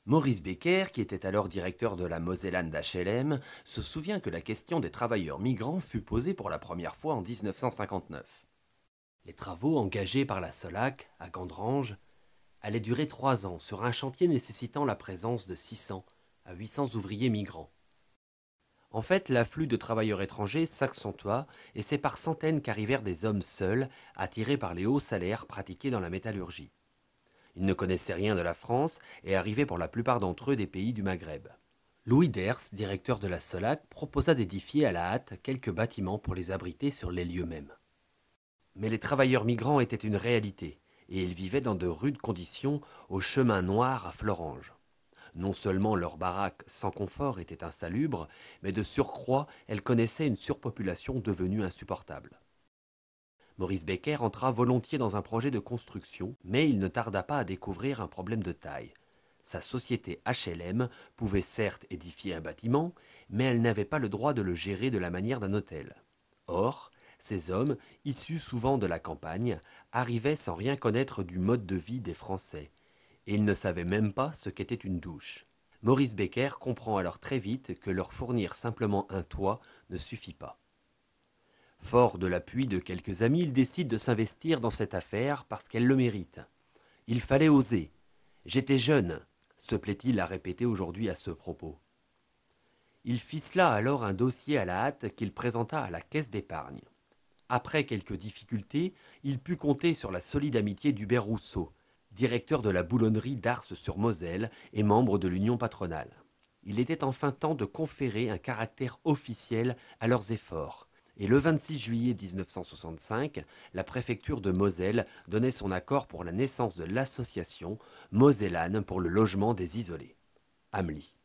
Maurice Becker, qui était alors directeur de la Mosellane d'HLM, se souvient que la question des travailleurs migrants fut posée pour la première fois en 1959. Les travaux engagés par la Solac, à Gandrange, allaient durer 3 ans sur un chantier nécessitant la présence de 600 à 800 ouvriers migrants. En fait, l'afflux de travailleurs étrangers s'accentua et c'est par centaines qu'arrivèrent des hommes seuls, attirés par les hauts salaires pratiqués dans la métallurgie. Ils ne connaissaient rien de la France et arrivaient pour la plupart d'entre eux des pays du Maghreb. Louis Ders, directeur de la Solac, proposa d'édifier à la hâte quelques bâtiments pour les abriter sur les lieux mêmes. Mais les travailleurs migrants étaient une réalité, et ils vivaient dans de rudes conditions au chemin noir à Florange. Non seulement leurs baraques sans confort étaient insalubres, mais de surcroît, elles connaissaient une surpopulation devenue insupportable. Maurice Becker entra volontiers dans un projet de construction, mais il ne tarda pas à découvrir un problème de taille. Sa société HLM pouvait certes édifier un bâtiment, mais elle n'avait pas le droit de le gérer de la manière d'un hôtel. Or, ces hommes, issus souvent de la campagne, arrivaient sans rien connaître du mode de vie des Français, et ils ne savaient même pas ce qu'était une douche. Maurice Becker comprend alors très vite que leur fournir simplement un toit ne suffit pas. Fort de l'appui de quelques amis, il décide de s'investir dans cette affaire parce qu'elle le mérite. Il fallait oser. J'étais jeune, se plaît-il à répéter aujourd'hui à ce propos. Il ficela alors un dossier à la hâte qu'il présenta à la caisse d'épargne. Après quelques difficultés, il put compter sur la solide amitié d'Hubert Rousseau, directeur de la boulonnerie d'Ars-sur-Moselle et membre de l'Union patronale. Il était enfin temps de conférer un caractère officiel à leurs efforts. Et le 26 juillet 1965, la préfecture de Moselle donnait son accord pour la naissance de l'association Mosellane pour le logement des isolés. Amely.